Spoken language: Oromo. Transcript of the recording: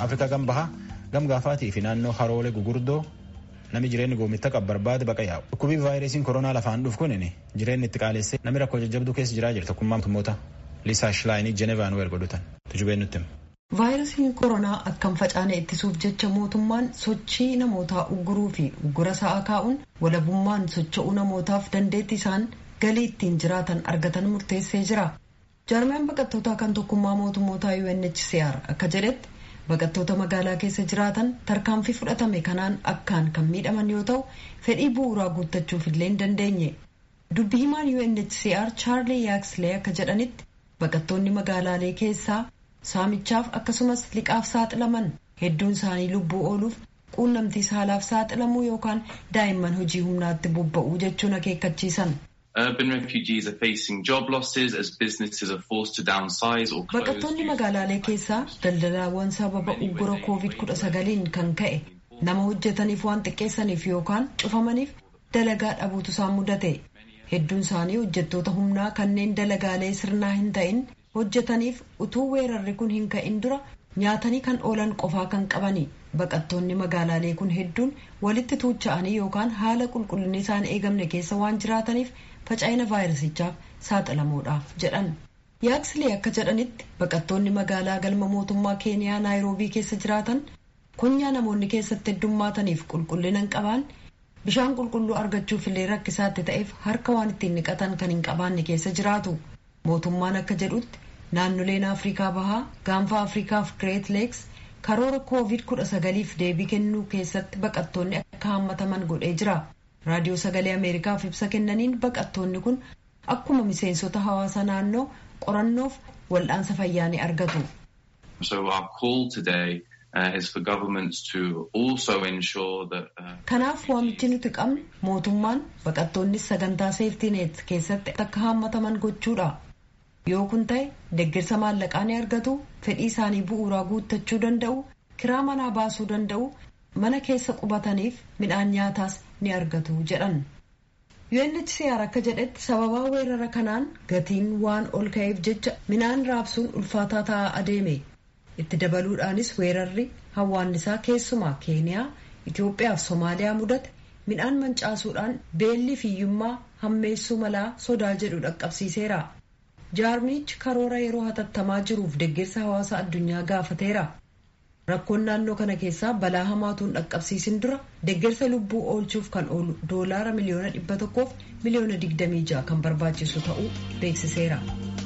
Afrikaa gambaha gamgaafaatii fi naannoo haroolee gugurdoo nami jireenyi goomitta qab barbaade baqa yaa'u. Dhukkubii vaayirasiin koronaa lafaan dhufu kunini jireenyi itti qaalessee nami rakkoo jajjabduu keessa jiraa jira tokkummaa mootummoota Liisaa Shilaayin Jenevaan wal godhutan tujubeen nutti. Vaayirasiin koronaa akkam facaane ittisuuf jecha mootummaan sochii namootaa ugguruu fi uggura sa'aa kaa'uun walabummaan socho'uu namootaaf dandeettii isaan galii ittiin jiraatan argatan murteessee jira. Jaarmiyaan baqattootaa kan tokkummaa mootummootaa UNHCR akka jedhetti baqattoota magaalaa keessa jiraatan tarkaanfii fudhatame kanaan akkaan kan miidhaman yoo ta'u fedhii bu'uuraa guuttachuuf illee hin dandeenye. Dubbi himaan UNHCR Charlie Yaxley akka jedhanitti baqattoonni magaalaalee keessaa saamichaaf akkasumas liqaaf saaxilaman hedduun isaanii lubbuu ooluuf quunnamtii saalaaf saaxilamuu yookaan daa'imman hojii humnaatti bobba'uu jechuun akeekkachiisan. Urban refugees are facing job losses as businesses are forced to downsize or close. Baqattoonni magaalaalee keessaa daldalaawwan sababa uggura COVID-19 kan ka'e nama hojjetaniif waan xiqqeessaniif yookaan cufamaniif dalagaa dhabuutu isaan mudate. Hedduun isaanii hojjettoota humnaa kanneen dalagaalee sirnaa hin ta'in hojjetaniif utuu weerarri kun hin ka'in dura nyaatanii kan oolan qofaa kan qabani. Baqattoonni magaalaalee kun hedduun walitti tuucha'anii yookaan haala qulqullinni isaan eegamne keessa waan jiraataniif faca'ina vaayirasichaaf saaxilamuudhaaf jedhan. Yaaksilee akka jedhanitti baqattoonni magaalaa galma mootummaa Keeniyaa Naayiroobii keessa jiraatan kunyaa namoonni keessatti heddummaataniif qulqullina hin qabne bishaan qulqulluu argachuuf illee rakkisaatti ta'eef harka waan ittiin dhiqatan kan hin qabaanne keessa jiraatu. Mootummaan akka jedhutti naannoleen Afrikaa bahaa gaanfa Afrikaaf Great Lakes karoora COVID-19f deebii kennuu keessatti baqattoonni akka hammataman godhee jira. Raadiyoo Sagalee Ameerikaaf ibsa kennaniin baqattoonni kun akkuma miseensota hawaasa naannoo qorannoof wal'aansa fayyaa ni argatu. So our call today is for governments to also ensure that Kanaaf waamichi nuti qabnu mootummaan baqattoonni sagantaa Safety Net keessatti akka hammataman gochuudha. Yoo kun ta'e deeggarsa maallaqaa ni argatu, fedhii isaanii bu'uuraa guuttachuu danda'u, kiraa manaa baasuu danda'u, mana keessa qubataniif midhaan nyaataas ni argatu jedhan. UNHCR akka jedhetti sababaa weerara kanaan gatiin waan ol ka'eef jecha midhaan raabsuun ulfaataa ta'aa adeeme. Itti dabaluudhaanis weerarri hawwaannisaa keessumaa Keeniyaa, Itoophiyaa fi Somaaliyaa mudate midhaan mancaasuudhaan beelli fi hiyyummaa hammeessuu malaa sodaa jedhu dhaqqabsiiseera. Jaarmichi karoora yeroo hatattamaa jiruuf deeggarsa hawaasa addunyaa gaafateera. Rakkoon naannoo kana keessaa balaa hamaatuun dhaqqabsiisin dura deeggarsa lubbuu oolchuuf kan oolu $100 miliyoona 100 miliyoona 26 kan barbaachisu ta'uu beeksiseera.